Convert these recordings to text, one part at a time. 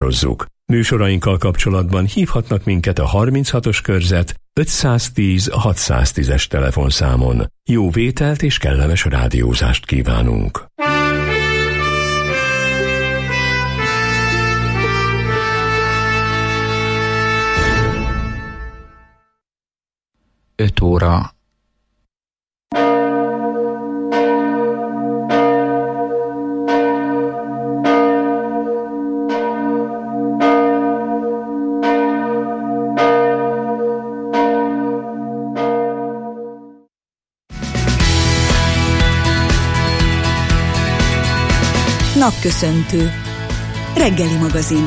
Műsorainkkal kapcsolatban hívhatnak minket a 36-os körzet 510 610-es telefonszámon. Jó vételt és kellemes rádiózást kívánunk! 5 óra. Napköszöntő. Reggeli magazin.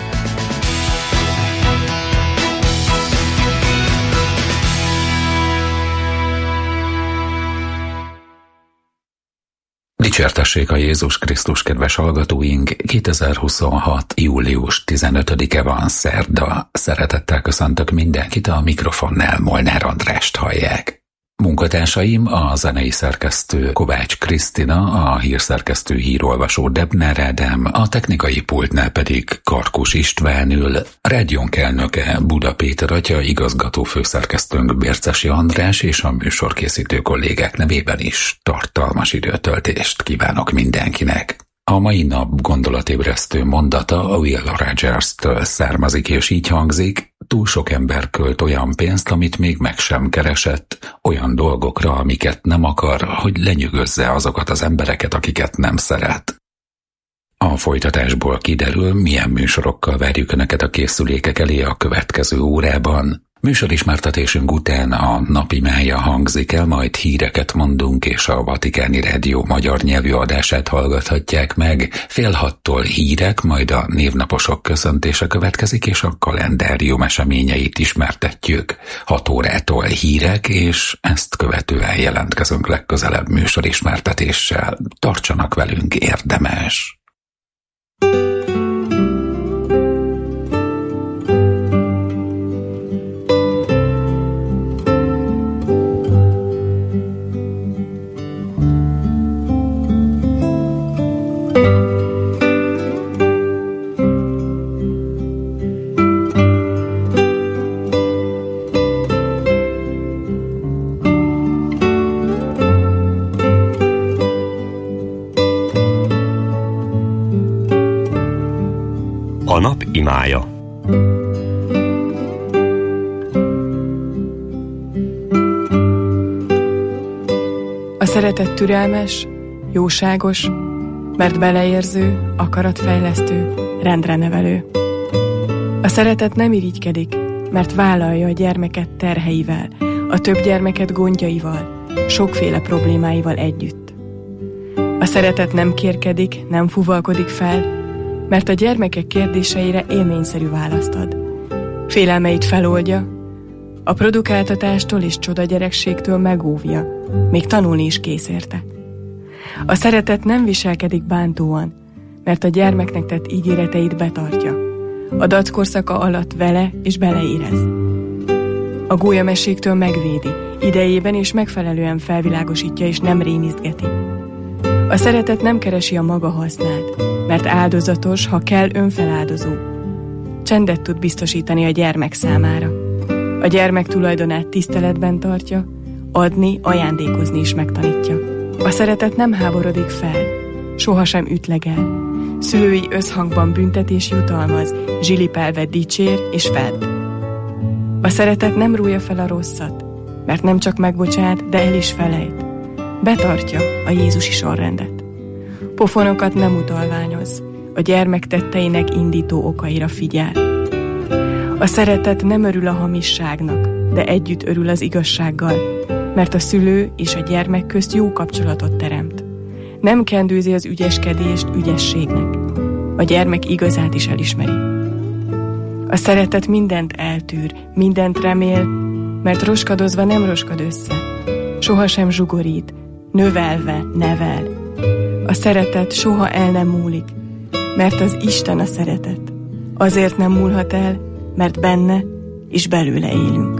Dicsértessék a Jézus Krisztus, kedves hallgatóink! 2026. július 15-e van, szerda. Szeretettel köszöntök mindenkit, a mikrofonnál Molnár Andrást hallják. Munkatársaim a zenei szerkesztő Kovács Krisztina, a hírszerkesztő hírolvasó Debner Ádám, a technikai pultnál pedig Karkus István ül, rádiónk elnöke Buda Péter atya, igazgató főszerkesztőnk Bércesi András, és a műsorkészítő kollégák nevében is tartalmas időtöltést kívánok mindenkinek. A mai nap gondolatébresztő mondata a Will Rogers-től származik, és így hangzik: túl sok ember költ olyan pénzt, amit még meg sem keresett, olyan dolgokra, amiket nem akar, hogy lenyűgözze azokat az embereket, akiket nem szeret. A folytatásból kiderül, milyen műsorokkal várjuk Önöket a készülékek elé a következő órában. Műsorismertetésünk után a napimája hangzik el, majd híreket mondunk, és a Vatikáni Rádió magyar nyelvű adását hallgathatják meg. 5:30 hírek, majd a névnaposok köszöntése következik, és a kalendárium eseményeit ismertetjük. 6 órától hírek, és ezt követően jelentkezünk legközelebb műsorismertetéssel. Tartsanak velünk, érdemes! A nap imája. A szeretet türelmes, jóságos, mert beleérző, akaratfejlesztő, rendre nevelő. A szeretet nem irigykedik, mert vállalja a gyermeket terheivel, a több gyermeket gondjaival, sokféle problémáival együtt. A szeretet nem kérkedik, nem fuvalkodik fel, mert a gyermekek kérdéseire élményszerű választ ad. Félelmeit feloldja, a produkáltatástól és csodagyerekségtől megóvja, még tanulni is kész érte. A szeretet nem viselkedik bántóan, mert a gyermeknek tett ígéreteit betartja. A dackorszaka alatt vele és beleérez. A gólyameségtől megvédi, idejében és megfelelően felvilágosítja és nem rémisztgeti. A szeretet nem keresi a maga hasznát, mert áldozatos, ha kell, önfeláldozó. Csendet tud biztosítani a gyermek számára. A gyermek tulajdonát tiszteletben tartja, adni, ajándékozni is megtanítja. A szeretet nem háborodik fel, sohasem ütlegel. Szülői összhangban büntet és jutalmaz, zsilipelve dicsér és fedd. A szeretet nem rújja fel a rosszat, mert nem csak megbocsát, de el is felejt. Betartja a jézusi sorrendet. Pofonokat nem utalványoz, a gyermek tetteinek indító okaira figyel. A szeretet nem örül a hamisságnak, de együtt örül az igazsággal, mert a szülő és a gyermek közt jó kapcsolatot teremt. Nem kendőzi az ügyeskedést ügyességnek. A gyermek igazát is elismeri. A szeretet mindent eltűr, mindent remél, mert roskadozva nem roskad össze. Sohasem zsugorít, növelve nevel. A szeretet soha el nem múlik, mert az Isten a szeretet. Azért nem múlhat el, mert benne és belőle élünk.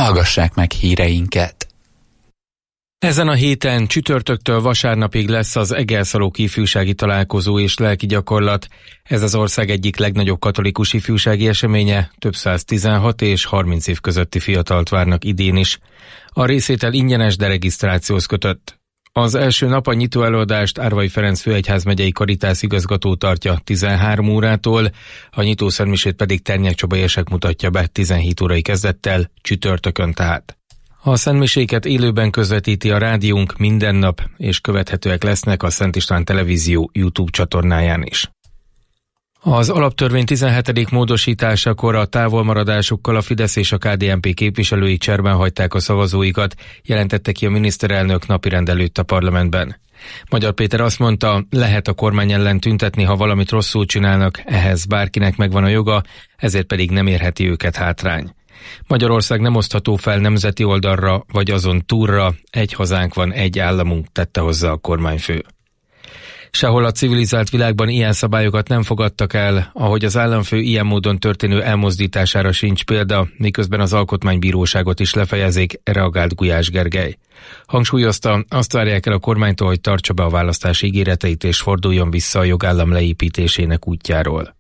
Hallgassák meg híreinket! Ezen a héten csütörtöktől vasárnapig lesz az Egelszalók ifjúsági találkozó és lelki gyakorlat. Ez az ország egyik legnagyobb katolikus ifjúsági eseménye, több 116 és 30 év közötti fiatalt várnak idén is. A részvétel ingyenes, de regisztrációhoz kötött. Az első nap a nyitó előadást Árvai Ferenc főegyházmegyei Karitász igazgató tartja 13 órától, a nyitó szentmisét pedig Ternyák Csaba érsek mutatja be 17 órai kezdettel, csütörtökön tehát. A szentmiséket élőben közvetíti a rádiónk minden nap, és követhetőek lesznek a Szent István Televízió YouTube csatornáján is. Az alaptörvény 17. módosításakor a távolmaradásukkal a Fidesz és a KDNP képviselői cserben hagyták a szavazóikat, jelentette ki a miniszterelnök napirend előtt a parlamentben. Magyar Péter azt mondta, lehet a kormány ellen tüntetni, ha valamit rosszul csinálnak, ehhez bárkinek megvan a joga, ezért pedig nem érheti őket hátrány. Magyarország nem osztható fel nemzeti oldalra, vagy azon túlra, egy hazánk van, egy államunk, tette hozzá a kormányfő. Sehol a civilizált világban ilyen szabályokat nem fogadtak el, ahogy az államfő ilyen módon történő elmozdítására sincs példa, miközben az alkotmánybíróságot is lefejezik, reagált Gulyás Gergely. Hangsúlyozta, azt várják el a kormánytól, hogy tartsa be a választási ígéreteit és forduljon vissza a jogállam leépítésének útjáról.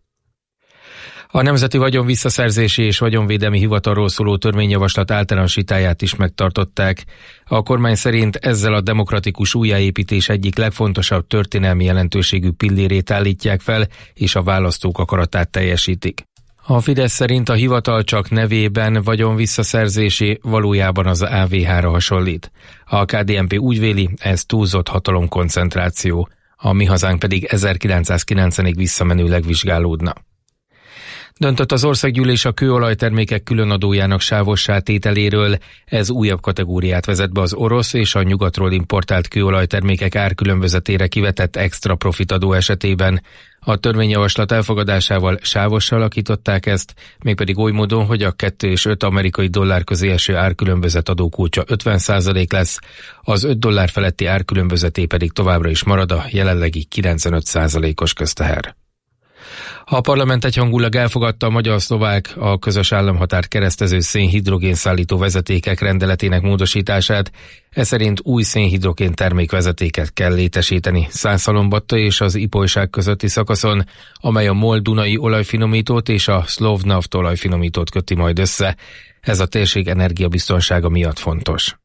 A Nemzeti Vagyon Visszaszerzési és Vagyonvédelmi Hivatalról szóló törvényjavaslat általános vitáját is megtartották. A kormány szerint ezzel a demokratikus újjáépítés egyik legfontosabb történelmi jelentőségű pillérét állítják fel, és a választók akaratát teljesítik. A Fidesz szerint a hivatal csak nevében vagyonvisszaszerzési, valójában az AVH-ra hasonlít. A KDNP úgy véli, ez túlzott hatalomkoncentráció, a Mi Hazánk pedig 1990-ig visszamenőleg vizsgálódna. Döntött az országgyűlés a kőolajtermékek különadójának sávossá tételéről, ez újabb kategóriát vezet be az orosz és a nyugatról importált kőolajtermékek árkülönbözetére kivetett extra profitadó esetében. A törvényjavaslat elfogadásával sávossal alakították ezt, mégpedig oly módon, hogy a 2 és 5 amerikai dollár közé eső árkülönbözet adókulcsa 50% lesz, az $5 feletti árkülönbözeté pedig továbbra is marad a jelenlegi 95%-os közteher. A parlament egyhangulag elfogadta a magyar-szlovák a közös államhatárt keresztező szénhidrogénszállító vezetékek rendeletének módosítását. Ez szerint új szénhidrogén termékvezetéket kell létesíteni Szászhalombatta és az Ipolyság közötti szakaszon, amely a MOL-Dunai olajfinomítót és a Szlovnaft olajfinomítót köti majd össze. Ez a térség energiabiztonsága miatt fontos.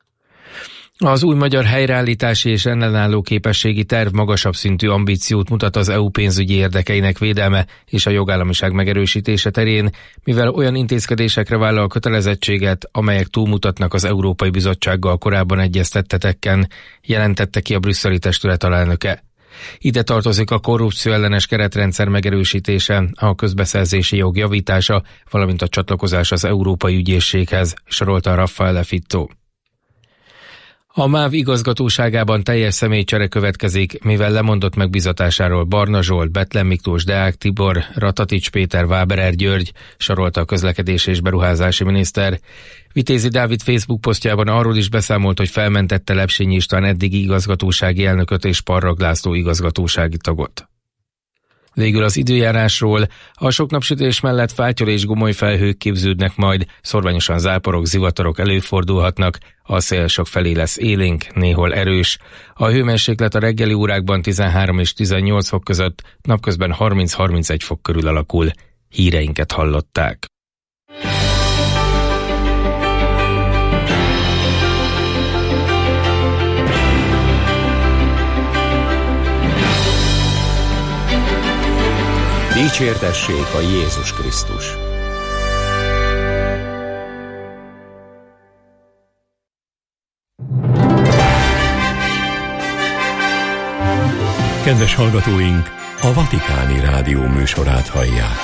Az új magyar helyreállítási és ellenálló képességi terv magasabb szintű ambíciót mutat az EU pénzügyi érdekeinek védelme és a jogállamiság megerősítése terén, mivel olyan intézkedésekre vállal kötelezettséget, amelyek túlmutatnak az Európai Bizottsággal korábban egyeztettetekken, jelentette ki a brüsszeli testület alelnöke. Ide tartozik a korrupció ellenes keretrendszer megerősítése, a közbeszerzési jog javítása, valamint a csatlakozás az Európai Ügyészséghez, sorolta Raffaele Fitto. A MÁV igazgatóságában teljes személycsere következik, mivel lemondott megbízatásáról Barna Zsolt, Bethlen Miklós, Deák Tibor, Ratatics Péter, Váberer György, sorolta a közlekedés és beruházási miniszter. Vitézi Dávid Facebook posztjában arról is beszámolt, hogy felmentette Lepsényi István eddigi igazgatósági elnököt és Parrag László igazgatósági tagot. Végül az időjárásról. A sok napsütés mellett fátyol és gomoly felhők képződnek majd, szorványosan záporok, zivatarok előfordulhatnak, a szél sok felé lesz élénk, néhol erős. A hőmérséklet a reggeli órákban 13 és 18 fok között, napközben 30-31 fok körül alakul. Híreinket hallották. Dicsértessék a Jézus Krisztus! Kedves hallgatóink, a Vatikáni Rádió műsorát hallják.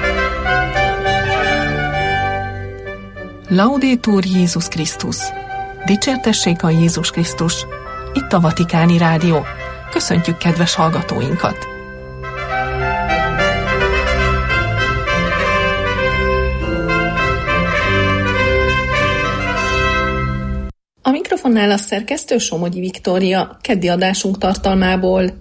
Laudetur Jézus Krisztus! Dicsértessék a Jézus Krisztus! Itt a Vatikáni Rádió. Köszöntjük kedves hallgatóinkat! A mikrofonnál a szerkesztő Somogyi Viktória, keddi adásunk tartalmából.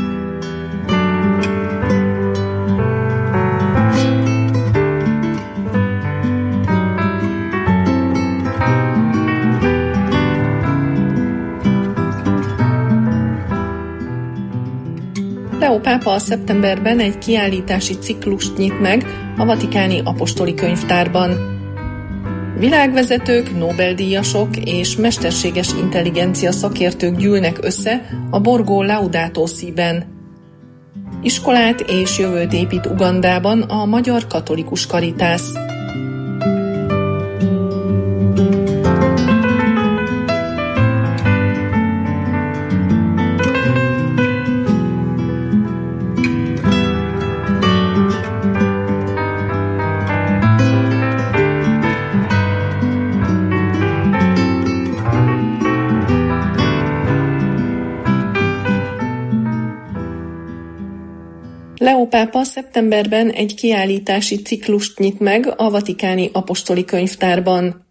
Leó pápa szeptemberben egy kiállítási ciklust nyit meg a Vatikáni Apostoli Könyvtárban. Világvezetők, Nobel-díjasok és mesterséges intelligencia szakértők gyűlnek össze a Borgo Laudato Si-ben. Iskolát és jövőt épít Ugandában a Magyar Katolikus Karitász. Leó pápa szeptemberben egy kiállítási ciklust nyit meg a Vatikáni Apostoli Könyvtárban.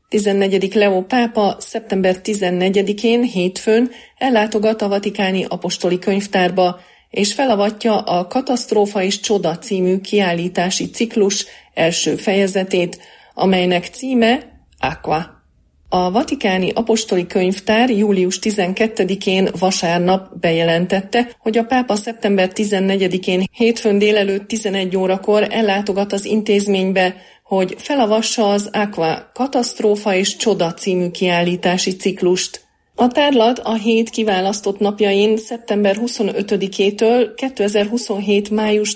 14. Leó pápa szeptember 14-én hétfőn ellátogat a Vatikáni Apostoli Könyvtárba, és felavatja a Katasztrófa és Csoda című kiállítási ciklus első fejezetét, amelynek címe Aqua. A Vatikáni Apostoli Könyvtár július 12-én vasárnap bejelentette, hogy a pápa szeptember 14-én hétfőn délelőtt 11 órakor ellátogat az intézménybe, hogy felavassa az Aqua Katasztrófa és Csoda című kiállítási ciklust. A tárlat a hét kiválasztott napjain szeptember 25-től 2027. május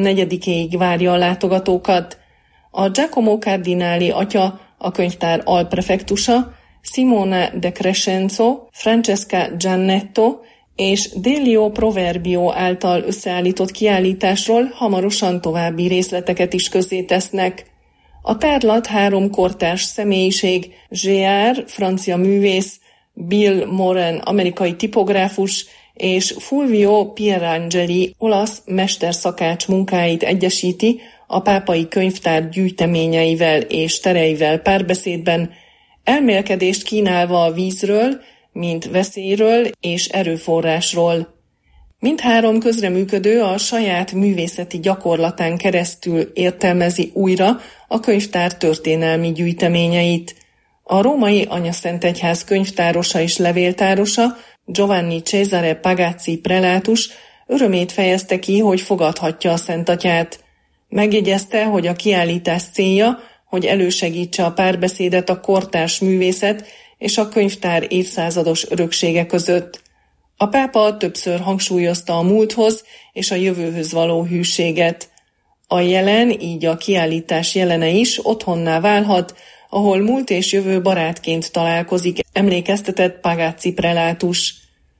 14-ig várja a látogatókat. A Giacomo Cardinali atya, a könyvtár alprefektusa, Simona de Crescenzo, Francesca Giannetto és Delio Proverbio által összeállított kiállításról hamarosan további részleteket is közzétesznek. A tárlat 3 kortárs személyiség, Gérard, francia művész, Bill Moran, amerikai tipográfus, és Fulvio Pierangeli, olasz mesterszakács munkáit egyesíti a pápai könyvtár gyűjteményeivel és tereivel párbeszédben, elmélkedést kínálva a vízről, mint veszélyről és erőforrásról. Mindhárom közreműködő a saját művészeti gyakorlatán keresztül értelmezi újra a könyvtár történelmi gyűjteményeit. A római Anyaszentegyház könyvtárosa és levéltárosa, Giovanni Cesare Pagazzi prelátus örömét fejezte ki, hogy fogadhatja a Szentatyát. Megjegyezte, hogy a kiállítás célja, hogy elősegítse a párbeszédet a kortárs művészet és a könyvtár évszázados öröksége között. A pápa többször hangsúlyozta a múlthoz és a jövőhöz való hűséget. A jelen, így a kiállítás jelene is otthonná válhat, ahol múlt és jövő barátként találkozik, emlékeztetett Pagazzi prelátus.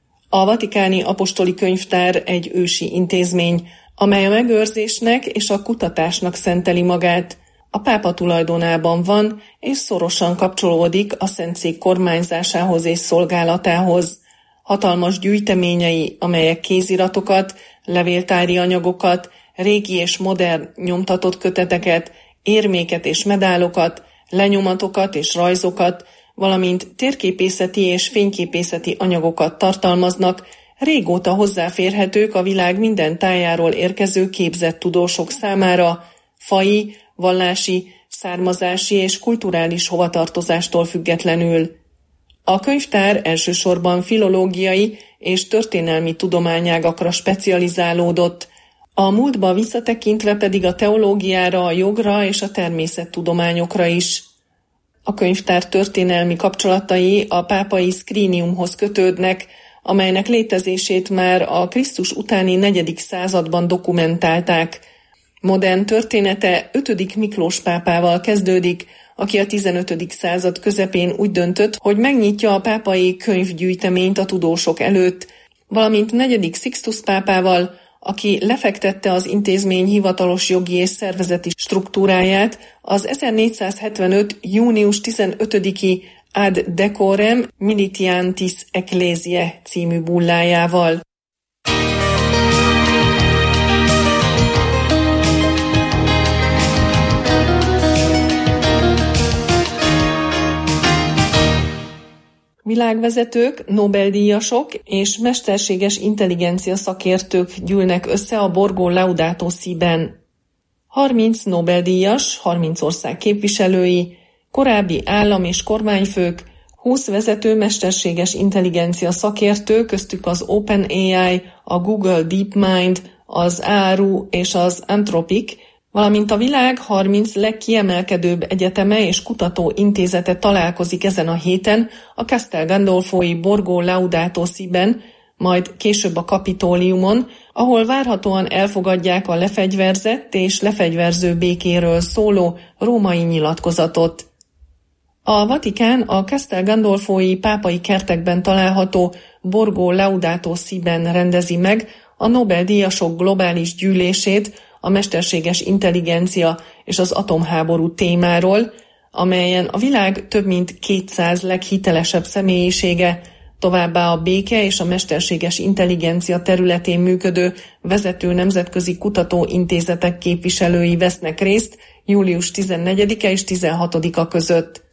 A Vatikáni Apostoli Könyvtár egy ősi intézmény, amely a megőrzésnek és a kutatásnak szenteli magát. A pápa tulajdonában van, és szorosan kapcsolódik a Szentszék kormányzásához és szolgálatához. Hatalmas gyűjteményei, amelyek kéziratokat, levéltári anyagokat, régi és modern nyomtatott köteteket, érméket és medálokat, lenyomatokat és rajzokat, valamint térképészeti és fényképészeti anyagokat tartalmaznak, régóta hozzáférhetők a világ minden tájáról érkező képzett tudósok számára, faji, vallási, származási és kulturális hovatartozástól függetlenül. A könyvtár elsősorban filológiai és történelmi tudományágakra specializálódott, a múltba visszatekintve pedig a teológiára, a jogra és a természettudományokra is. A könyvtár történelmi kapcsolatai a pápai Scriniumhoz kötődnek, amelynek létezését már a Krisztus utáni 4. században dokumentálták. Modern története 5. Miklós pápával kezdődik, aki a 15. század közepén úgy döntött, hogy megnyitja a pápai könyvgyűjteményt a tudósok előtt, valamint 4. Sixtus pápával, aki lefektette az intézmény hivatalos jogi és szervezeti struktúráját az 1475. június 15-i Ad decorem militiantis ecclesiae című bullájával. Világvezetők, Nobel-díjasok és mesterséges intelligencia szakértők gyűlnek össze a Borgo Laudato Si-ben. 30 Nobel-díjas, 30 ország képviselői, korábbi állam- és kormányfők, 20 vezető mesterséges intelligencia szakértő, köztük az OpenAI, a Google DeepMind, az ARU és az Anthropic, valamint a világ 30 legkiemelkedőbb egyeteme és kutatóintézete találkozik ezen a héten a Castel Gandolfoi Borgo Laudato Si-ben, majd később a Kapitóliumon, ahol várhatóan elfogadják a lefegyverzett és lefegyverző békéről szóló római nyilatkozatot. A Vatikán a Castel Gandolfoi pápai kertekben található Borgo Laudato Si-ben rendezi meg a Nobel-díjasok globális gyűlését a mesterséges intelligencia és az atomháború témáról, amelyen a világ több mint 200 leghitelesebb személyisége, továbbá a béke és a mesterséges intelligencia területén működő vezető nemzetközi kutatóintézetek képviselői vesznek részt július 14-e és 16-a között.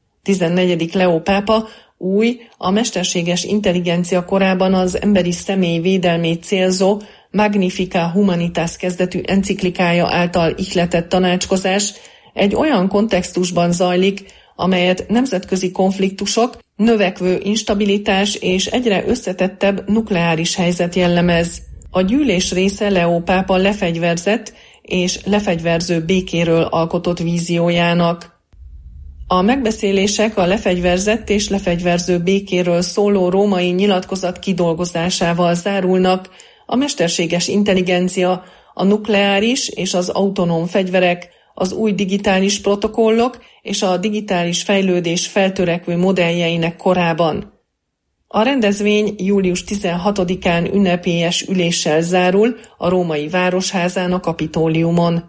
14. Leó pápa új, a mesterséges intelligencia korában az emberi személy védelmét célzó Magnifica Humanitas kezdetű enciklikája által ihletett tanácskozás egy olyan kontextusban zajlik, amelyet nemzetközi konfliktusok, növekvő instabilitás és egyre összetettebb nukleáris helyzet jellemez. A gyűlés része Leó pápa lefegyverzett és lefegyverző békéről alkotott víziójának. A megbeszélések a lefegyverzett és lefegyverző békéről szóló római nyilatkozat kidolgozásával zárulnak, a mesterséges intelligencia, a nukleáris és az autonóm fegyverek, az új digitális protokollok és a digitális fejlődés feltörekvő modelljeinek korában. A rendezvény július 16-án ünnepélyes üléssel zárul a római városházán a Kapitóliumon.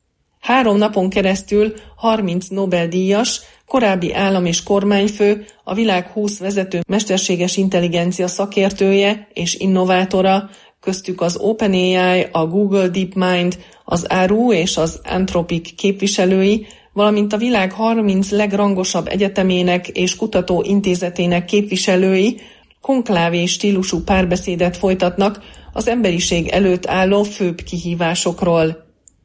3 napon keresztül 30 Nobel-díjas, korábbi állam- és kormányfő, a világ 20 vezető mesterséges intelligencia szakértője és innovátora, köztük az OpenAI, a Google DeepMind, az ARU és az Anthropic képviselői, valamint a világ 30 legrangosabb egyetemének és kutatóintézetének képviselői konklávé stílusú párbeszédet folytatnak az emberiség előtt álló főbb kihívásokról.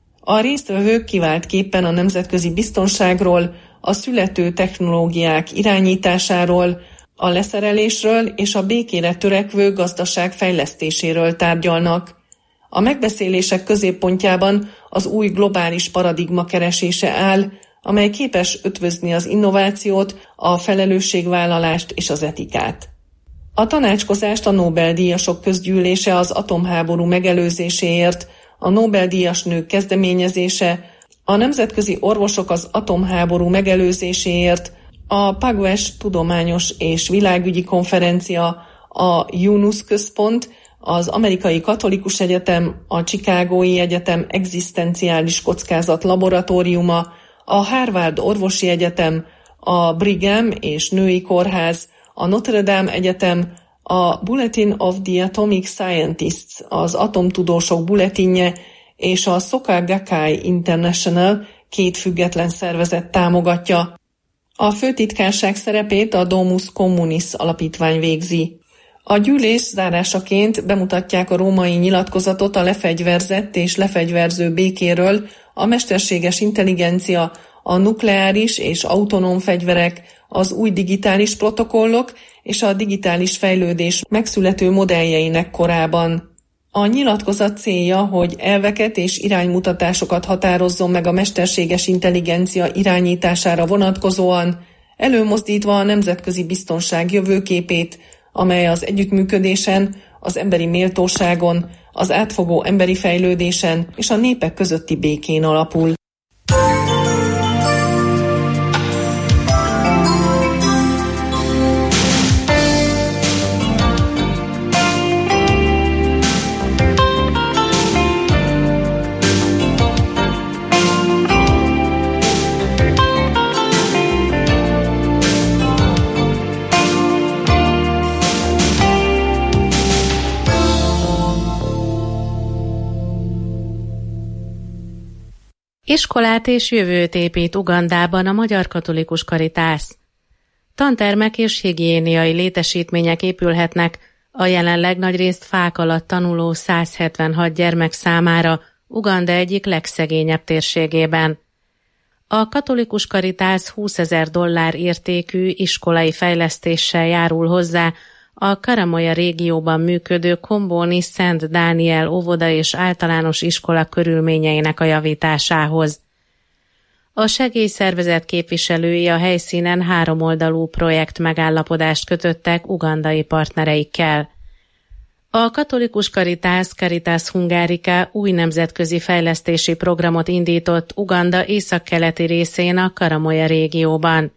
A résztvevők kiváltképpen a nemzetközi biztonságról, a születő technológiák irányításáról, a leszerelésről és a békére törekvő gazdaság fejlesztéséről tárgyalnak. A megbeszélések középpontjában az új globális paradigma keresése áll, amely képes ötvözni az innovációt, a felelősségvállalást és az etikát. A tanácskozást a Nobel-díjasok közgyűlése az atomháború megelőzéséért, a Nobel-díjas nők kezdeményezése, a nemzetközi orvosok az atomháború megelőzéséért, a PAGWES tudományos és világügyi konferencia, a Yunus központ, az Amerikai Katolikus Egyetem, a Chicagói Egyetem egzisztenciális kockázat laboratóriuma, a Harvard Orvosi Egyetem, a Brigham és Női Kórház, a Notre Dame Egyetem, a Bulletin of the Atomic Scientists, az atomtudósok bulletinje és a Soka Gakkai International 2 független szervezet támogatja. A főtitkárság szerepét a Domus Communis alapítvány végzi. A gyűlés zárásaként bemutatják a római nyilatkozatot a lefegyverzett és lefegyverző békéről, a mesterséges intelligencia, a nukleáris és autonóm fegyverek, az új digitális protokollok és a digitális fejlődés megszülető modelljeinek korában. A nyilatkozat célja, hogy elveket és iránymutatásokat határozzon meg a mesterséges intelligencia irányítására vonatkozóan, előmozdítva a nemzetközi biztonság jövőképét, amely az együttműködésen, az emberi méltóságon, az átfogó emberi fejlődésen és a népek közötti békén alapul. Iskolát és jövőt épít Ugandában a Magyar Katolikus Karitász. Tantermek és higiéniai létesítmények épülhetnek a jelenleg nagyrészt fák alatt tanuló 176 gyermek számára Uganda egyik legszegényebb térségében. A Katolikus Karitász $20,000 értékű iskolai fejlesztéssel járul hozzá a Karamoja régióban működő Kombóni Szent Dániel óvoda és általános iskola körülményeinek a javításához. A segélyszervezet képviselői a helyszínen 3-oldalú projekt megállapodást kötöttek ugandai partnereikkel. A Katolikus Karitász Caritas Hungarica új nemzetközi fejlesztési programot indított Uganda északkeleti részén a Karamoja régióban.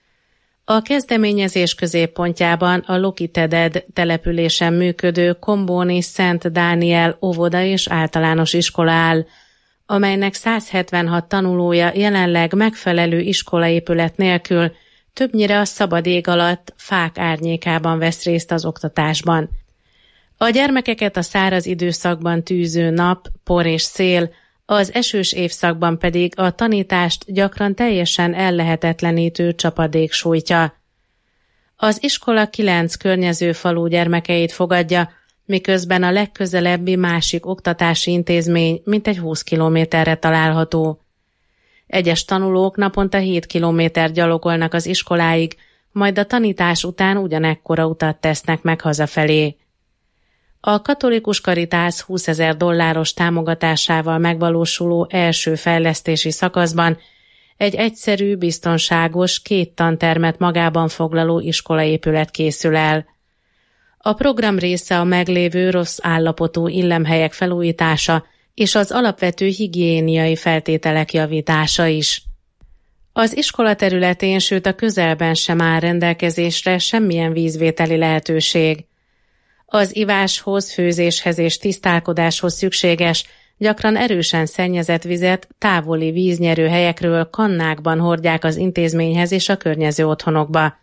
A kezdeményezés középpontjában a Lokiteded településen működő Kombóni Szent Dániel óvoda és általános iskola áll, amelynek 176 tanulója jelenleg megfelelő iskolaépület nélkül többnyire a szabad ég alatt fák árnyékában vesz részt az oktatásban. A gyermekeket a száraz időszakban tűző nap, por és szél, az esős évszakban pedig a tanítást gyakran teljesen ellehetetlenítő csapadék sújtja. Az iskola 9 környező falu gyermekeit fogadja, miközben a legközelebbi másik oktatási intézmény mintegy 20 kilométerre található. Egyes tanulók naponta 7 kilométer gyalogolnak az iskoláig, majd a tanítás után ugyanekkora utat tesznek meg hazafelé. A Katolikus Karitász $20,000 támogatásával megvalósuló első fejlesztési szakaszban egy egyszerű, biztonságos, 2 tantermet magában foglaló iskolaépület készül el. A program része a meglévő rossz állapotú illemhelyek felújítása és az alapvető higiéniai feltételek javítása is. Az iskola területén, sőt a közelben sem áll rendelkezésre semmilyen vízvételi lehetőség. Az iváshoz, főzéshez és tisztálkodáshoz szükséges, gyakran erősen szennyezett vizet távoli víznyerő helyekről kannákban hordják az intézményhez és a környező otthonokba.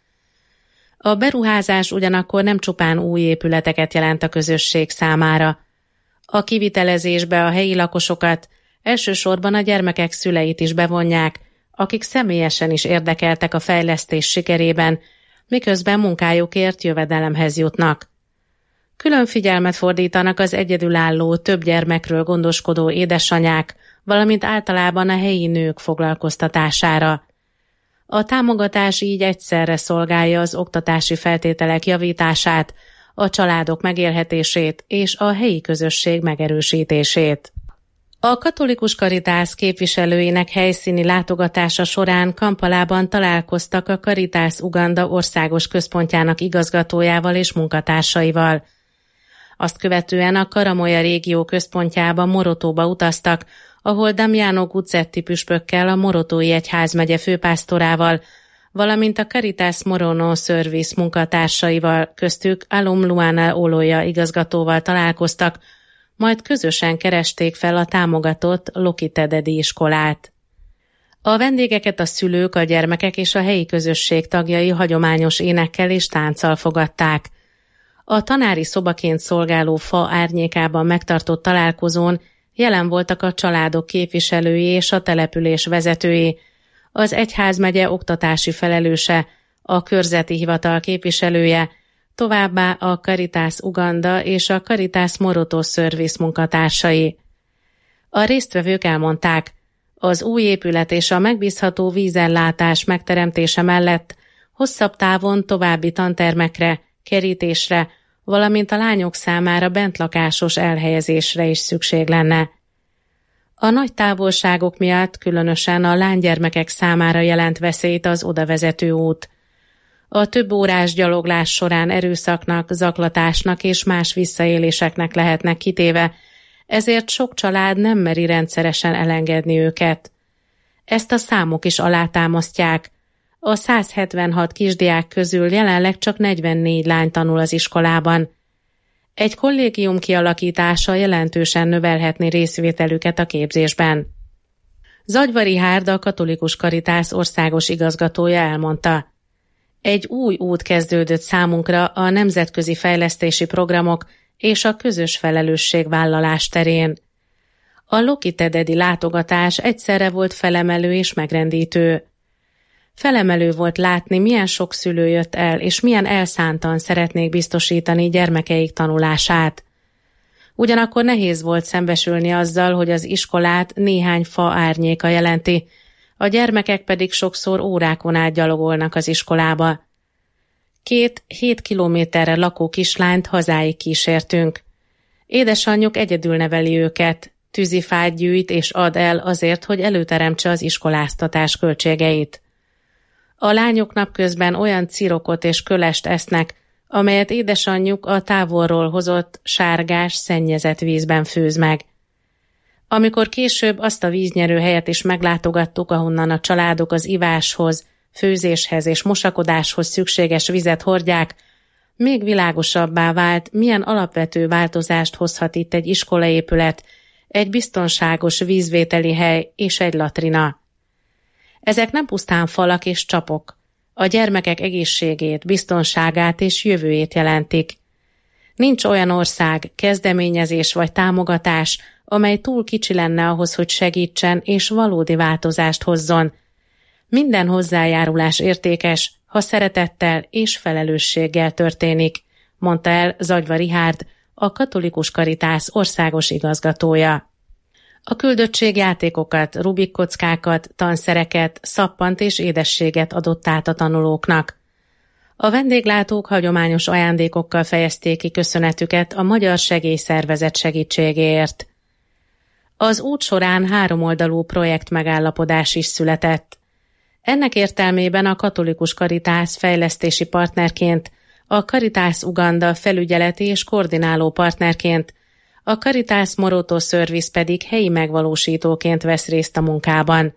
A beruházás ugyanakkor nem csupán új épületeket jelent a közösség számára. A kivitelezésbe a helyi lakosokat, elsősorban a gyermekek szüleit is bevonják, akik személyesen is érdekeltek a fejlesztés sikerében, miközben munkájukért jövedelemhez jutnak. Külön figyelmet fordítanak az egyedülálló, több gyermekről gondoskodó édesanyák, valamint általában a helyi nők foglalkoztatására. A támogatás így egyszerre szolgálja az oktatási feltételek javítását, a családok megélhetését és a helyi közösség megerősítését. A Katolikus Karitász képviselőinek helyszíni látogatása során Kampalában találkoztak a Karitász Uganda országos központjának igazgatójával és munkatársaival. Azt követően a Karamoja régió központjába, Morotóba utaztak, ahol Damiano Guzzetti püspökkel, a Morotói Egyházmegye főpásztorával, valamint a Caritas Morono Service munkatársaival, köztük Alum Luana Oloya igazgatóval találkoztak, majd közösen keresték fel a támogatott Lokitededi iskolát. A vendégeket a szülők, a gyermekek és a helyi közösség tagjai hagyományos énekkel és tánccal fogadták. A tanári szobaként szolgáló fa árnyékában megtartott találkozón jelen voltak a családok képviselői és a település vezetői, az egyházmegye oktatási felelőse, a körzeti hivatal képviselője, továbbá a Caritas Uganda és a Caritas Moroto Service munkatársai. A résztvevők elmondták, az új épület és a megbízható vízellátás megteremtése mellett hosszabb távon további tantermekre, kerítésre, valamint a lányok számára bentlakásos elhelyezésre is szükség lenne. A nagy távolságok miatt különösen a lánygyermekek számára jelent veszélyt az odavezető út. A több órás gyaloglás során erőszaknak, zaklatásnak és más visszaéléseknek lehetnek kitéve, ezért sok család nem meri rendszeresen elengedni őket. Ezt a számok is alátámasztják. A 176 kisdiák közül jelenleg csak 44 lány tanul az iskolában. Egy kollégium kialakítása jelentősen növelhetné részvételüket a képzésben. Zagyvari Hárd, a Katolikus Karitász országos igazgatója elmondta: egy új út kezdődött számunkra a nemzetközi fejlesztési programok és a közös felelősségvállalás terén. A Lokitededi látogatás egyszerre volt felemelő és megrendítő. Felemelő volt látni, milyen sok szülő jött el, és milyen elszántan szeretnék biztosítani gyermekeik tanulását. Ugyanakkor nehéz volt szembesülni azzal, hogy az iskolát néhány fa árnyéka jelenti, a gyermekek pedig sokszor órákon át gyalogolnak az iskolába. 2 7 kilométerre lakó kislányt hazáig kísértünk. Édesanyjuk egyedül neveli őket, tűzifát gyűjt és ad el azért, hogy előteremtse az iskoláztatás költségeit. A lányok napközben olyan cirokot és kölest esznek, amelyet édesanyjuk a távolról hozott sárgás, szennyezett vízben főz meg. Amikor később azt a víznyerőhelyet is meglátogattuk, ahonnan a családok az iváshoz, főzéshez és mosakodáshoz szükséges vizet hordják, még világosabbá vált, milyen alapvető változást hozhat itt egy iskolaépület, egy biztonságos vízvételi hely és egy latrina. Ezek nem pusztán falak és csapok, a gyermekek egészségét, biztonságát és jövőjét jelentik. Nincs olyan ország, kezdeményezés vagy támogatás, amely túl kicsi lenne ahhoz, hogy segítsen és valódi változást hozzon. Minden hozzájárulás értékes, ha szeretettel és felelősséggel történik, mondta el Zagyva Richárd, a Katolikus Caritas országos igazgatója. A küldöttség játékokat, Rubik kockákat, tanszereket, szappant és édességet adott át a tanulóknak. A vendéglátók hagyományos ajándékokkal fejezték ki köszönetüket a Magyar Segélyszervezet segítségéért. Az út során 3-oldalú projektmegállapodás is született. Ennek értelmében a Katolikus Caritas fejlesztési partnerként, a Caritas Uganda felügyeleti és koordináló partnerként, a Caritas Moroto Service pedig helyi megvalósítóként vesz részt a munkában.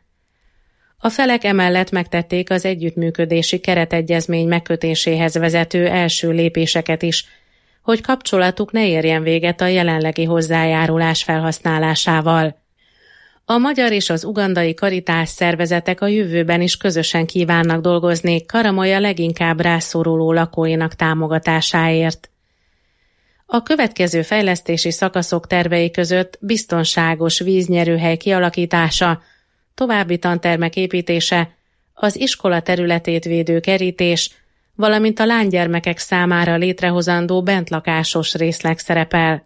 A felek emellett megtették az együttműködési keretegyezmény megkötéséhez vezető első lépéseket is, hogy kapcsolatuk ne érjen véget a jelenlegi hozzájárulás felhasználásával. A magyar és az ugandai Caritas szervezetek a jövőben is közösen kívánnak dolgozni Karamoja leginkább rászoruló lakóinak támogatásáért. A következő fejlesztési szakaszok tervei között biztonságos víznyerőhely kialakítása, további tantermek építése, az iskola területét védő kerítés, valamint a lánygyermekek számára létrehozandó bentlakásos részleg szerepel.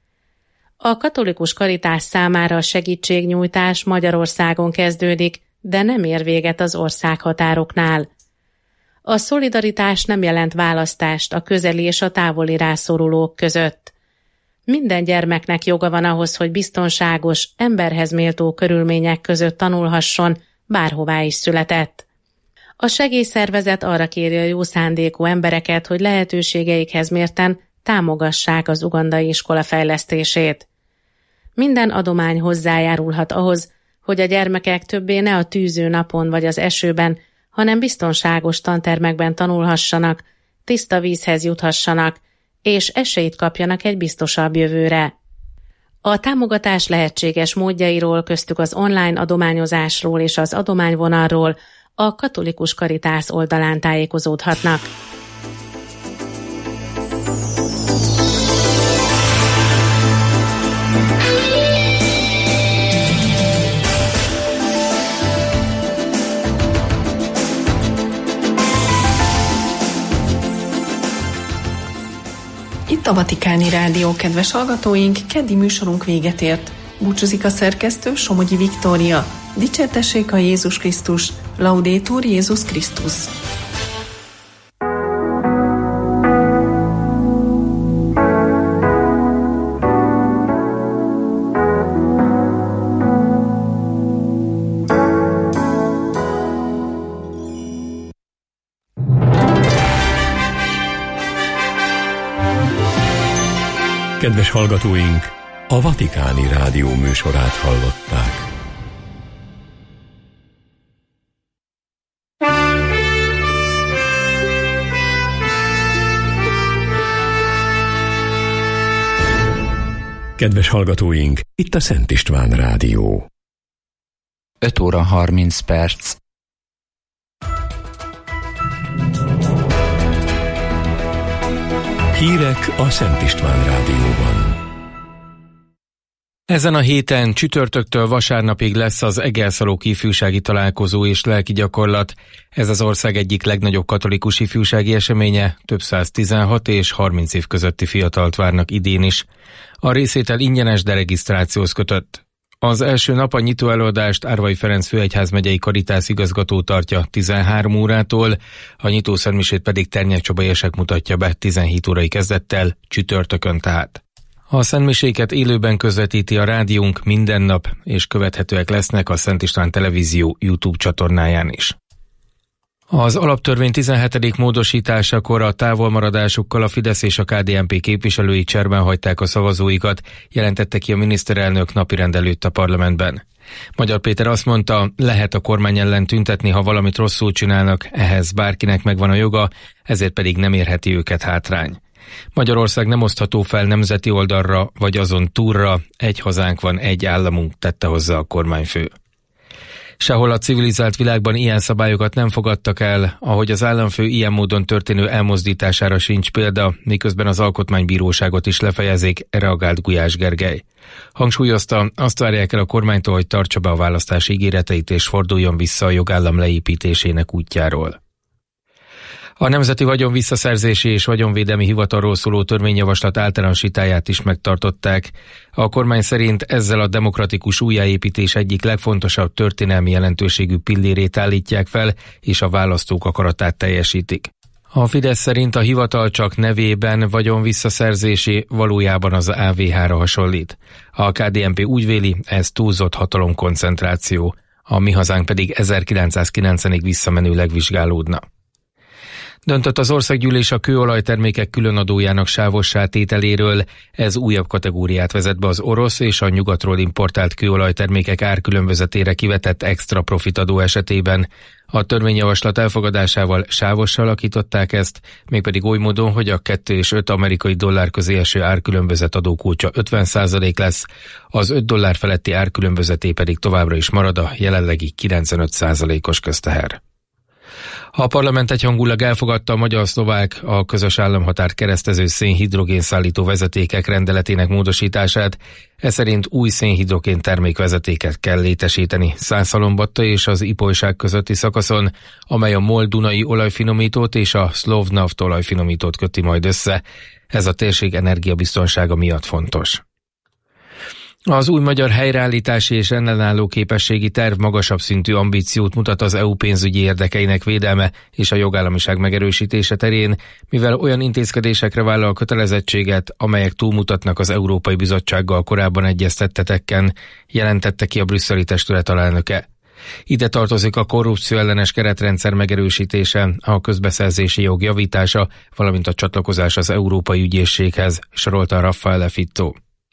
A Katolikus Caritas számára a segítségnyújtás Magyarországon kezdődik, de nem ér véget az országhatároknál. A szolidaritás nem jelent választást a közeli és a távoli rászorulók között. Minden gyermeknek joga van ahhoz, hogy biztonságos, emberhez méltó körülmények között tanulhasson, bárhová is született. A segélyszervezet arra kéri a jó szándékú embereket, hogy lehetőségeikhez mérten támogassák az ugandai iskola fejlesztését. Minden adomány hozzájárulhat ahhoz, hogy a gyermekek többé ne a tűző napon vagy az esőben, hanem biztonságos tantermekben tanulhassanak, tiszta vízhez juthassanak, és esélyt kapjanak egy biztosabb jövőre. A támogatás lehetséges módjairól, köztük az online adományozásról és az adományvonalról a Katolikus Caritas oldalán tájékozódhatnak. Itt a Vatikáni Rádió, kedves hallgatóink, keddi műsorunk véget ért. Búcsúzik a szerkesztő, Somogyi Viktória. Dicsértessék a Jézus Krisztus, Laudetur Jézus Krisztus. Kedves hallgatóink, a Vatikáni Rádió műsorát hallották. Kedves hallgatóink, itt a Szent István Rádió. 5 óra 30 perc. Hírek a Szent István Rádióban. Ezen a héten csütörtöktől vasárnapig lesz az Egelszalók ifjúsági találkozó és lelki gyakorlat. Ez az ország egyik legnagyobb katolikus ifjúsági eseménye, több 116 és 30 év közötti fiatalt várnak idén is. A részvétel ingyenes, de regisztrációhoz kötött. Az első nap a nyitó előadást Árvai Ferenc főegyházmegyei karitász igazgató tartja 13 órától, a nyitó szentmisét pedig Ternyek Csaba Érsek mutatja be 17 órai kezdettel, csütörtökön tehát. A szentmiséket élőben közvetíti a rádiónk minden nap, és követhetőek lesznek a Szent István Televízió YouTube csatornáján is. Az alaptörvény 17. módosításakor a távolmaradásukkal a Fidesz és a KDNP képviselői cserben hagyták a szavazóikat, jelentette ki a miniszterelnök napirend előtt a parlamentben. Magyar Péter azt mondta, lehet a kormány ellen tüntetni, ha valamit rosszul csinálnak, ehhez bárkinek megvan a joga, ezért pedig nem érheti őket hátrány. Magyarország nem osztható fel nemzeti oldalra, vagy azon túlra, egy hazánk van, egy államunk, tette hozzá a kormányfő. Sehol a civilizált világban ilyen szabályokat nem fogadtak el, ahogy az államfő ilyen módon történő elmozdítására sincs példa, miközben az alkotmánybíróságot is lefejezik, reagált Gulyás Gergely. Hangsúlyozta, azt várják el a kormánytól, hogy tartsa be a választási ígéreteit és forduljon vissza a jogállam leépítésének útjáról. A Nemzeti Vagyon Visszaszerzési és Vagyonvédelmi Hivatalról szóló törvényjavaslat általános vitáját is megtartották. A kormány szerint ezzel a demokratikus újjáépítés egyik legfontosabb történelmi jelentőségű pillérét állítják fel, és a választók akaratát teljesítik. A Fidesz szerint a hivatal csak nevében vagyonvisszaszerzési, valójában az AVH-ra hasonlít. A KDNP úgy véli, ez túlzott hatalomkoncentráció, a Mi Hazánk pedig 1990-ig visszamenőleg vizsgálódna. Döntött az országgyűlés a kőolajtermékek különadójának sávossá tételéről, ez újabb kategóriát vezet be az orosz és a nyugatról importált kőolajtermékek árkülönbözetére kivetett extra profitadó esetében. A törvényjavaslat elfogadásával sávossá alakították ezt, mégpedig oly módon, hogy a 2 és 5 amerikai dollár közé eső árkülönbözet adókulcsa 50% lesz, az $5 feletti árkülönbözeté pedig továbbra is marad a jelenlegi 95%-os közteher. A parlament egyhangulag elfogadta a magyar-szlovák a közös államhatárt keresztező szénhidrogén szállító vezetékek rendeletének módosítását, ez szerint új szénhidrogén termékvezetéket kell létesíteni Szászhalombatta és az Ipolyság közötti szakaszon, amely a MOL-Dunai olajfinomítót és a Szlovnaft olajfinomítót köti majd össze. Ez a térség energiabiztonsága miatt fontos. Az új magyar helyreállítási és ellenálló képességi terv magasabb szintű ambíciót mutat az EU pénzügyi érdekeinek védelme és a jogállamiság megerősítése terén, mivel olyan intézkedésekre vállal kötelezettséget, amelyek túlmutatnak az Európai Bizottsággal korábban egyeztettetekken, jelentette ki a brüsszeli testület alelnöke. Ide tartozik a korrupció ellenes keretrendszer megerősítése, a közbeszerzési jog javítása, valamint a csatlakozás az Európai Ügyészséghez, sorolta Raffaele Fitto.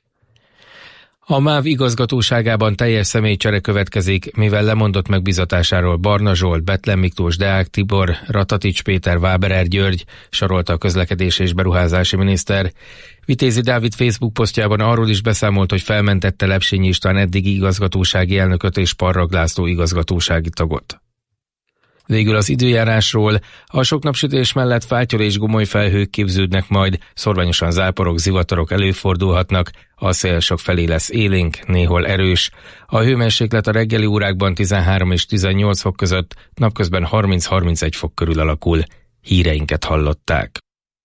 A MÁV igazgatóságában teljes személycsere következik, mivel lemondott megbízatásáról Barna Zsolt, Bethlen Miklós, Deák Tibor, Ratatics Péter, Váberer György, sorolta a közlekedés és beruházási miniszter. Vitézi Dávid Facebook posztjában arról is beszámolt, hogy felmentette Lepsényi István eddigi igazgatósági elnököt és Parrag László igazgatósági tagot. Végül az időjárásról. A sok napsütés mellett fátyol és gomoly felhők képződnek majd, szorványosan záporok, zivatarok előfordulhatnak, a szél sok felé lesz élénk, néhol erős. A hőmérséklet a reggeli órákban 13 és 18 fok között, napközben 30-31 fok körül alakul. Híreinket hallották.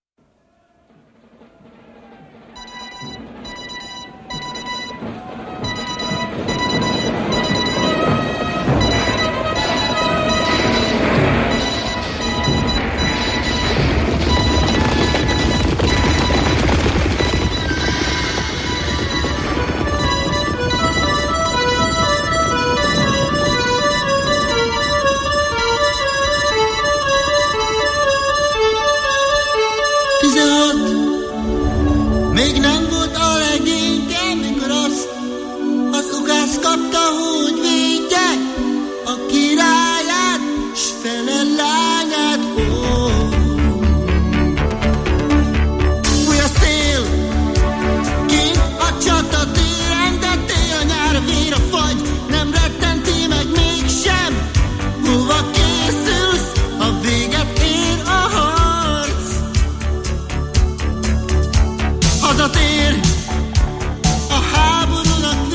Még nem volt a legényke, mikor azt az ukász kapta, hogy védje a királyát, s fele lányát. Fúj a szél, kint a csatatéren, de tél a nyár, vér a fagy, nem rettenti meg mégsem. Hova készülsz, ha véget ér a harc? Hazatér a háborúnak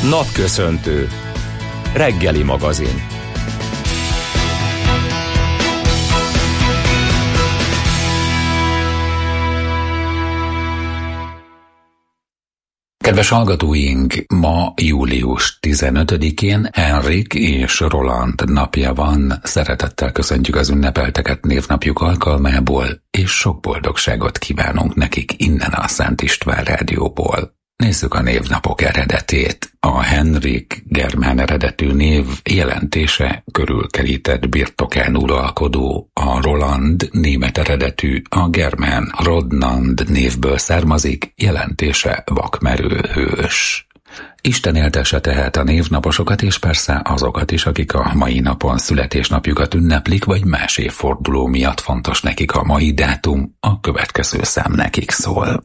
Napköszöntő. Reggeli magazin. Kedves hallgatóink, ma július 15-én Henrik és Roland napja van. Szeretettel köszöntjük az ünnepelteket névnapjuk alkalmából, és sok boldogságot kívánunk nekik innen a Szent István Rádióból. Nézzük a névnapok eredetét. A Henrik germán eredetű név jelentése körülkerített birtokán uralkodó, a Roland német eredetű, a germán Rodnand névből származik, jelentése vakmerő hős. Isten éltesse tehát a névnaposokat, és persze azokat is, akik a mai napon születésnapjukat ünneplik, vagy más évforduló miatt fontos nekik a mai dátum, a következő szám nekik szól.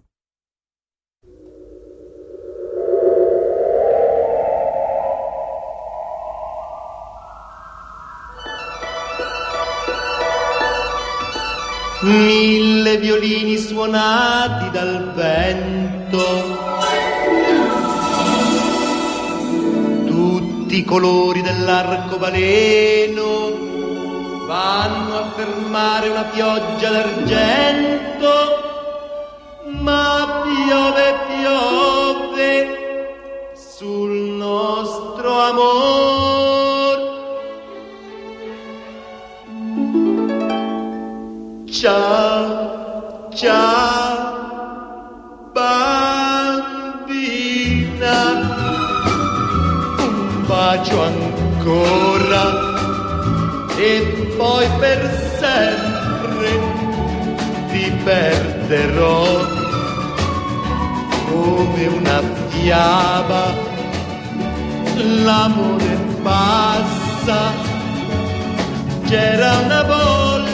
Mille violini suonati dal vento, tutti i colori dell'arcobaleno vanno a fermare una pioggia d'argento, ma piove, piove sul nostro amor. Ciao, ciao, bambina, un bacio ancora e poi per sempre ti perderò come una fiaba. L'amore passa, c'era una volta,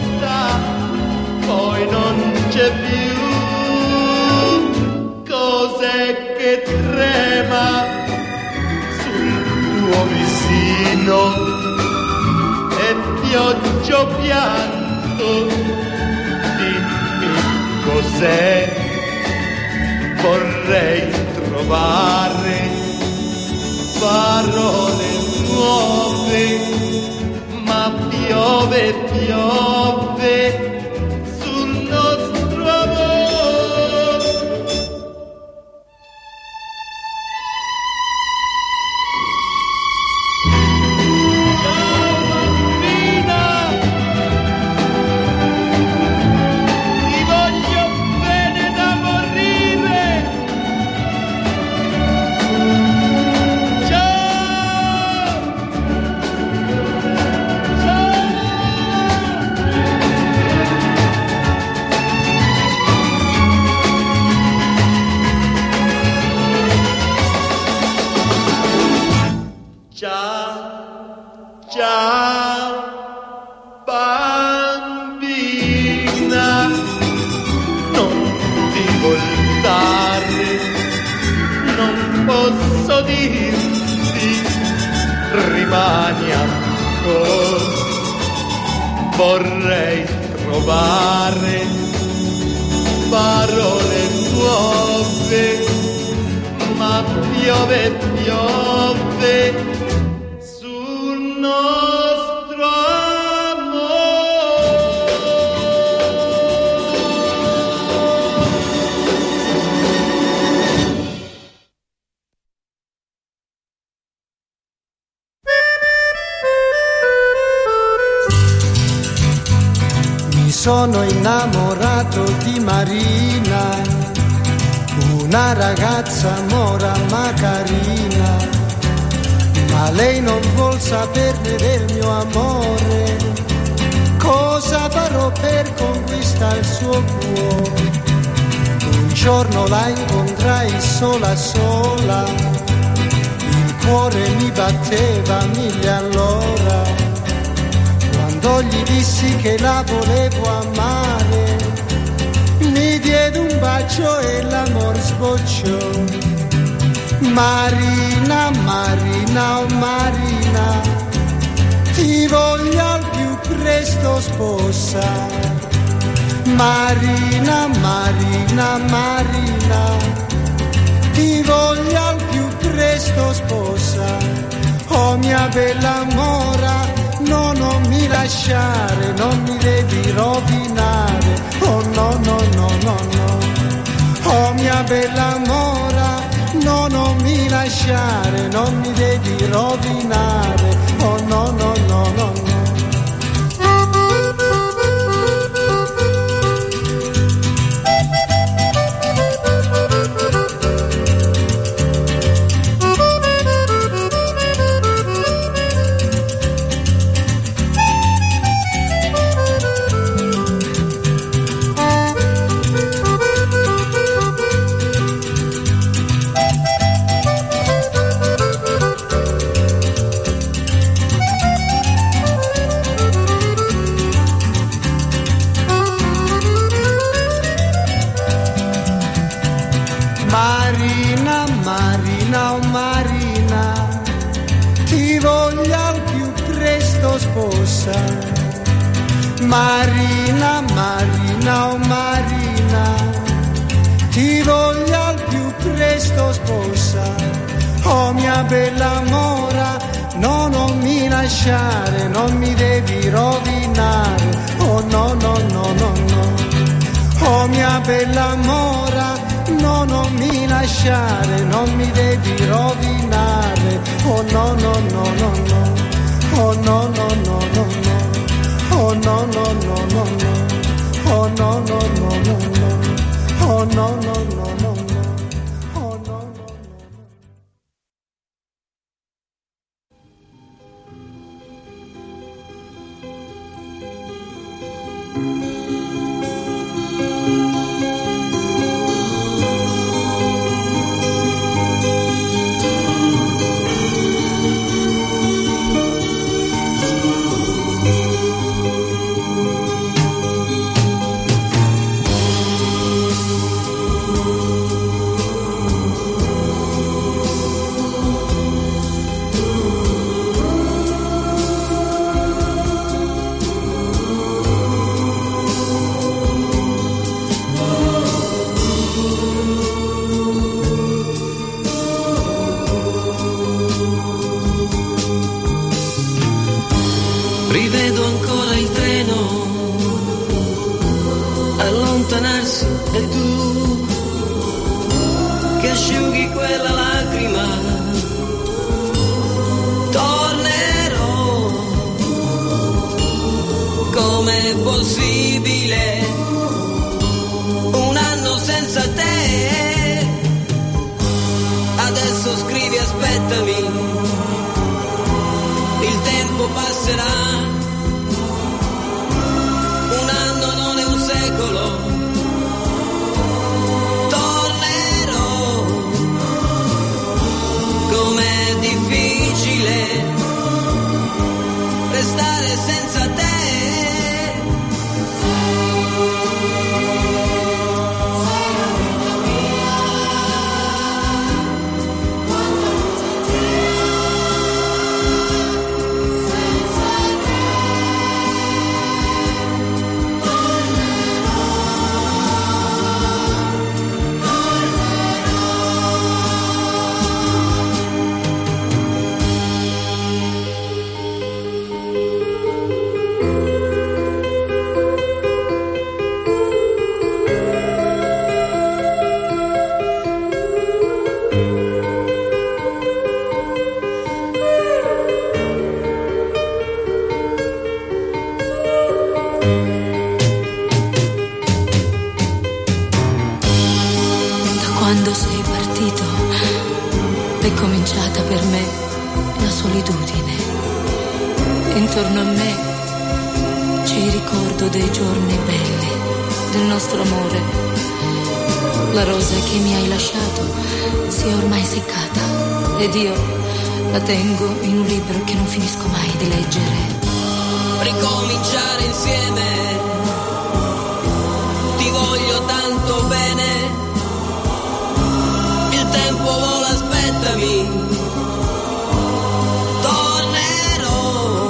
poi non c'è più. Cos'è che trema sul tuo visino? E pioggia o pianto? Dimmi cos'è. Vorrei trovare parole nuove, ma piove, piove sul nostro amor. Ciao bambina, ti voglio bene da morire. Ciao, ciao, bambina, non ti voltare, non posso dirti, rimani ancora. Vorrei trovare parole nuove, ma piove, piove sul nostro sono innamorato di Marina, una ragazza mora ma carina, ma lei non vuol saperne del mio amore. Cosa farò per conquistare il suo cuore? Un giorno la incontrai sola sola, il cuore mi batteva 1000 all'ora. Quando gli dissi che la volevo amare, mi diede un bacio e l'amor sbocciò. Marina, Marina, oh Marina, ti voglio al più presto sposare. Marina, Marina, Marina, ti voglio al più presto presto sposa. Oh mia bella mora, no, non mi lasciare, non mi devi rovinare. Oh no, no, no, no, no. Oh mia bella mora, no, non mi lasciare, non mi devi rovinare. Oh no, no, no, no, no. Marina, Marina, oh Marina, ti voglio al più presto sposa. Marina, Marina, oh Marina, ti voglio al più presto sposa. Oh mia bella mora, no, non mi lasciare, non mi devi rovinare. Oh no, no, no, no, no. Oh mia bella mora, no, non mi lasciare, non mi devi rovinare. Oh no, no, no, no, no. Oh no, no, no, no, no. Oh no, no, no, no, no. Oh no, no, no, no, no. Oh no, no, no, no, no. Oh no, no, no. Rivedo ancora il treno allontanarsi e tu che asciughi quella lacrima. Tornerò, com'è possibile un anno senza te? Adesso scrivi aspettami, il tempo passerà. Un anno non è un secolo. Tornerò, com'è difficile restare senza te. Quando sei partito è cominciata per me la solitudine. Intorno a me c'è il ricordo dei giorni belli, del nostro amore. La rosa che mi hai lasciato si è ormai seccata ed io la tengo in un libro che non finisco mai di leggere. Ricominciare insieme, ti voglio tanto bene. Il tempo vola, aspettami, tornerò.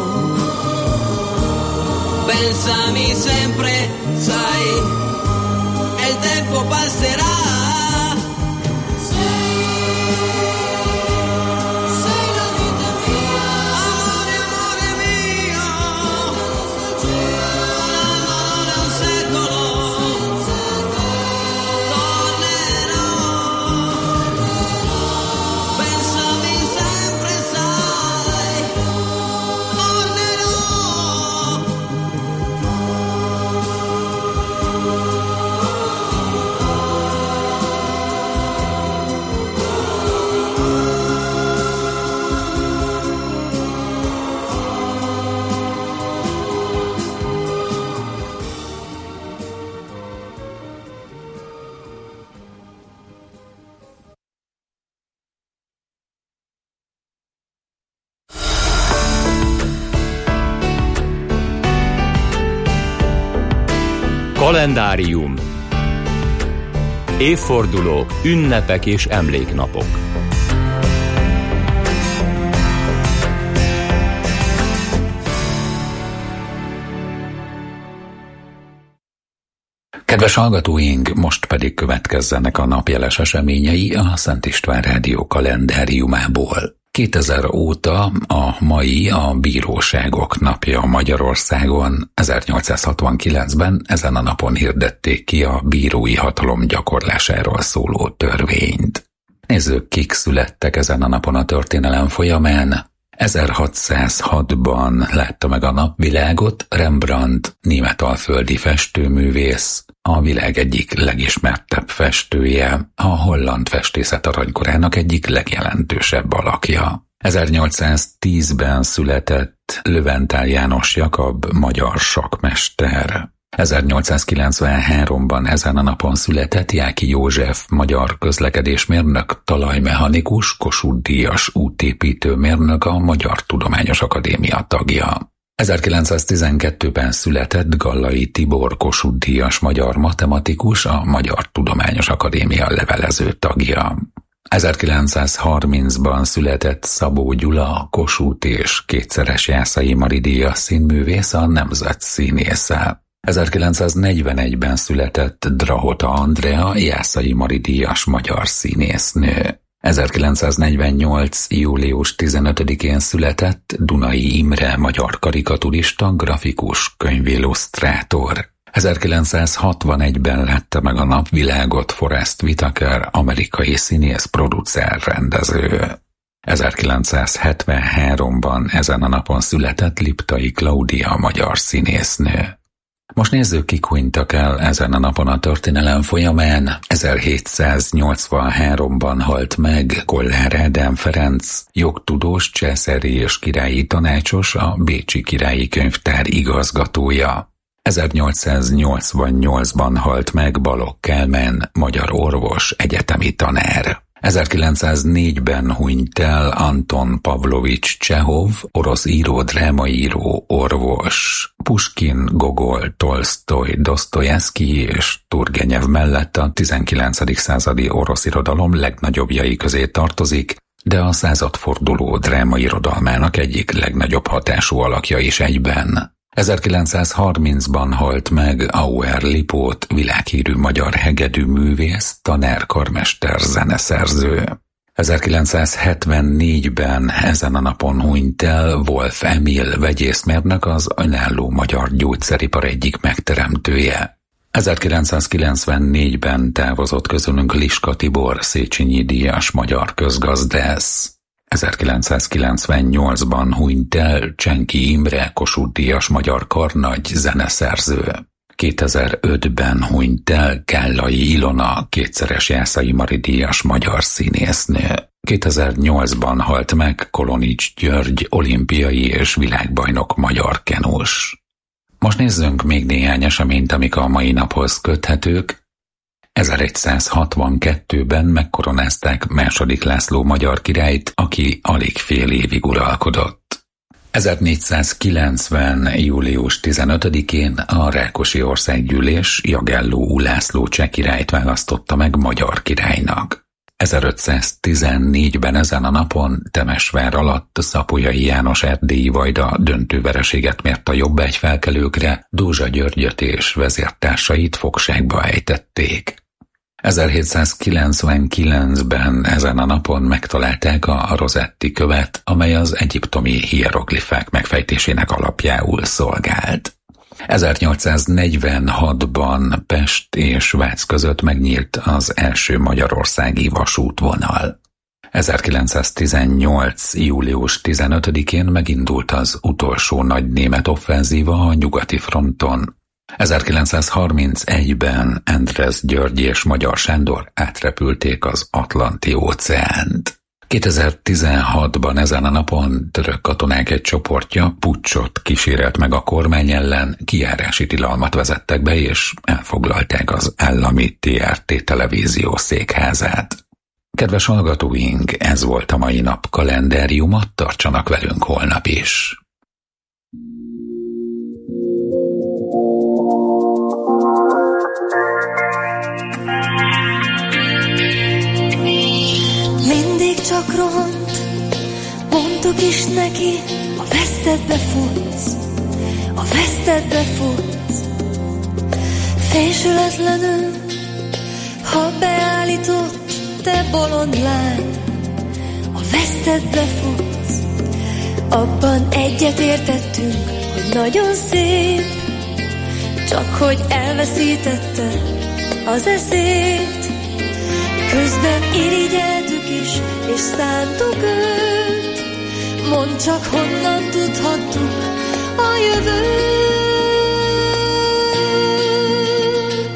Pensami sempre, sai, e il tempo passerà. Kalendárium. Évfordulók, ünnepek és emléknapok. Kedves hallgatóink, most pedig következzenek a napjeles eseményei a Szent István Rádió kalendáriumából. 2000 óta a mai a Bíróságok napja Magyarországon. 1869-ben ezen a napon hirdették ki a bírói hatalom gyakorlásáról szóló törvényt. Nézzük, kik születtek ezen a napon a történelem folyamán. 1606-ban látta meg a napvilágot Rembrandt, németalföldi festőművész, a világ egyik legismertebb festője, a holland festészet aranykorának egyik legjelentősebb alakja. 1810-ben született Löwenthal János Jakab, magyar sakkmester. 1893-ban ezen a napon született Jáki József, magyar közlekedésmérnök, talajmechanikus, Kossuth-díjas útépítőmérnök, a Magyar Tudományos Akadémia tagja. 1912-ben született Gallai Tibor, Kossuth-díjas magyar matematikus, a Magyar Tudományos Akadémia levelező tagja. 1930-ban született Szabó Gyula, Kossuth és kétszeres Jászai Mari díjas színművész, a nemzet színésze. 1941-ben született Drahota Andrea, Jászai Mari díjas magyar színésznő. 1948. július 15-én született Dunai Imre, magyar karikaturista, grafikus, könyvillusztrátor. 1961-ben látta meg a napvilágot Forrest Whitaker, amerikai színész, producer, rendező. 1973-ban ezen a napon született Liptai Klaudia, magyar színésznő. Most nézzük, kik hunytak el ezen a napon a történelem folyamán. 1783-ban halt meg Kollár Ádám Ferenc, jogtudós, császári és királyi tanácsos, a Bécsi Királyi Könyvtár igazgatója. 1888-ban halt meg Balogh Kálmán, magyar orvos, egyetemi tanár. 1904-ben hunyt el Anton Pavlovics Csehov, orosz író, drámaíró, orvos. Puskin, Gogol, Tolsztoj, Dosztojevszkij és Turgenev mellett a 19. századi orosz irodalom legnagyobbjai közé tartozik, de a századforduló drámairodalmának egyik legnagyobb hatású alakja is egyben. 1930-ban halt meg Auer Lipót, világhírű magyar hegedű művész, tanár, karmester, zeneszerző. 1974-ben ezen a napon hunyt el Wolf Emil, vegyészmérnök, az önálló magyar gyógyszeripar egyik megteremtője. 1994-ben távozott közülünk Liska Tibor, Széchenyi díjas magyar közgazdász. 1998-ban hunyt el Csenki Imre, Kossuth-díjas magyar karnagy, zeneszerző. 2005-ben hunyt el Kállai Ilona, kétszeres Jászai Mari díjas magyar színésznő. 2008-ban halt meg Kolonics György, olimpiai és világbajnok magyar kenus. Most nézzünk még néhány eseményt, amik a mai naphoz köthetők. 1162-ben megkoronázták II. László magyar királyt, aki alig fél évig uralkodott. 1490. július 15-én a Rákosi Országgyűlés Jagelló Ulászló cseh királyt választotta meg magyar királynak. 1514-ben ezen a napon Temesvár alatt Szapolyai János erdélyi vajda döntő vereséget mért a jobbágyfelkelőkre, Dózsa Györgyöt és vezértársait fogságba ejtették. 1799-ben ezen a napon megtalálták a Rosetti követ, amely az egyiptomi hieroglifák megfejtésének alapjául szolgált. 1846-ban Pest és Vác között megnyílt az első magyarországi vasútvonal. 1918. július 15-én megindult az utolsó nagy német offenzíva a nyugati fronton. 1931-ben Endres György és Magyar Sándor átrepülték az Atlanti-óceánt. 2016-ban ezen a napon török katonák egy csoportja puccsot kísérelt meg a kormány ellen, kijárási tilalmat vezettek be és elfoglalták az állami TRT televízió székházát. Kedves hallgatóink, ez volt a mai nap kalendáriuma, tartsanak velünk holnap is! Hidd neki, a vesztedbe futsz, a vesztedbe futsz. Fésületlenül, ha beállított, te bolond lány, a vesztedbe futsz. Abban egyet értettünk, hogy nagyon szép, csak hogy elveszítette az eszét. Közben irigyeltük is, és szántuk őt. Mondd csak, honnan tudhattuk a jövőt.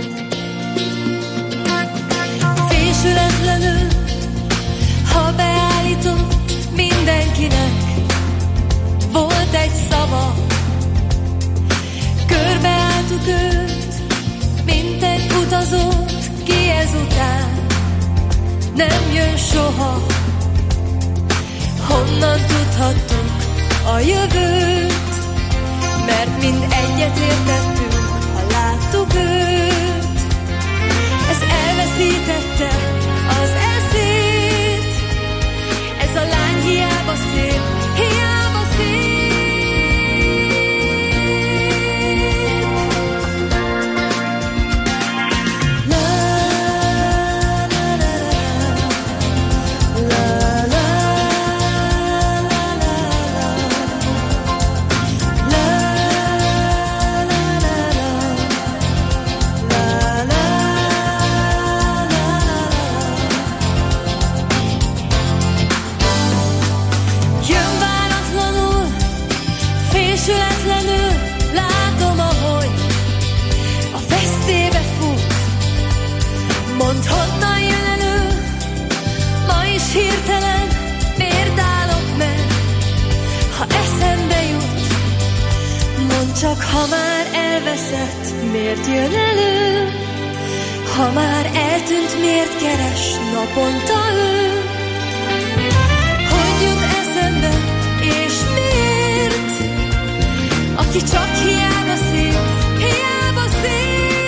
Fésületlenül, ha beállított, mindenkinek volt egy szava. Körbeálltuk őt, mint egy utazót, ki ezután nem jön soha. Honnan tudhattuk a jövőt, mert mind egyet értettünk, ha láttuk őt. Ez elveszítette az eszét, ez a lány hiába szép, hiába szép. Mondd, honnan jön elő, ma is hirtelen, miért állok meg, ha eszembe jut. Mondd csak, ha már elveszett, miért jön elő, ha már eltűnt, miért keres naponta ő. Hogy jut eszembe, és miért, aki csak hiába szép, hiába szép.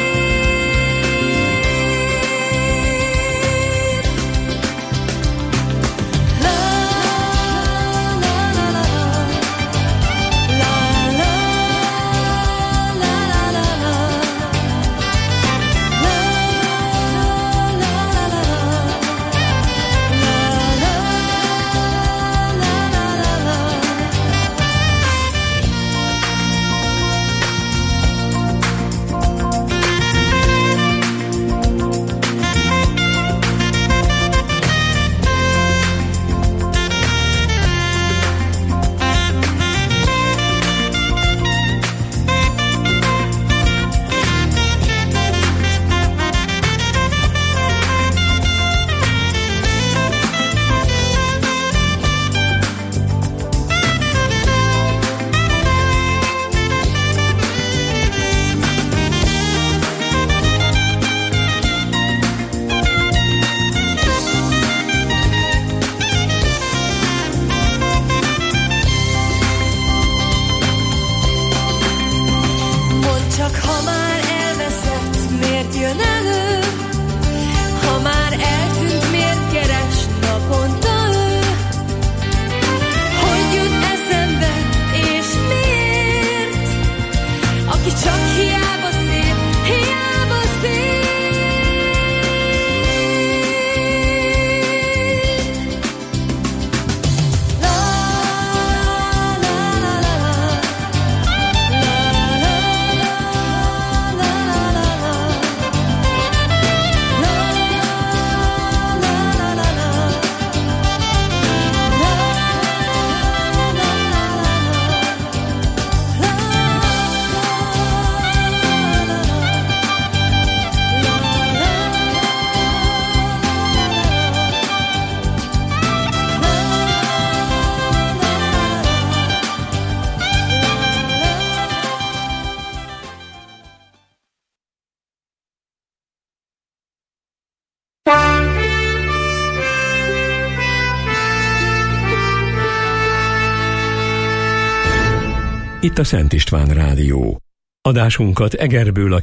Itt a Szent István Rádió. Adásunkat Egerből a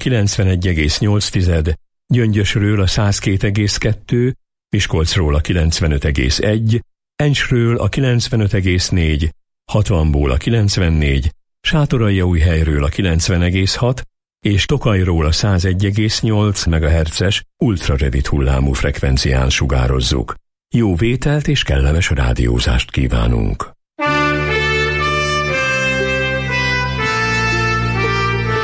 91,8, Gyöngyösről a 102,2, Miskolcról a 95,1, Encsről a 95,4, 60-ból a 94, Sátoraljaújhelyről a 90,6 és Tokajról a 101,8 MHz-es ultrarövid hullámú frekvencián sugározzuk. Jó vételt és kellemes rádiózást kívánunk!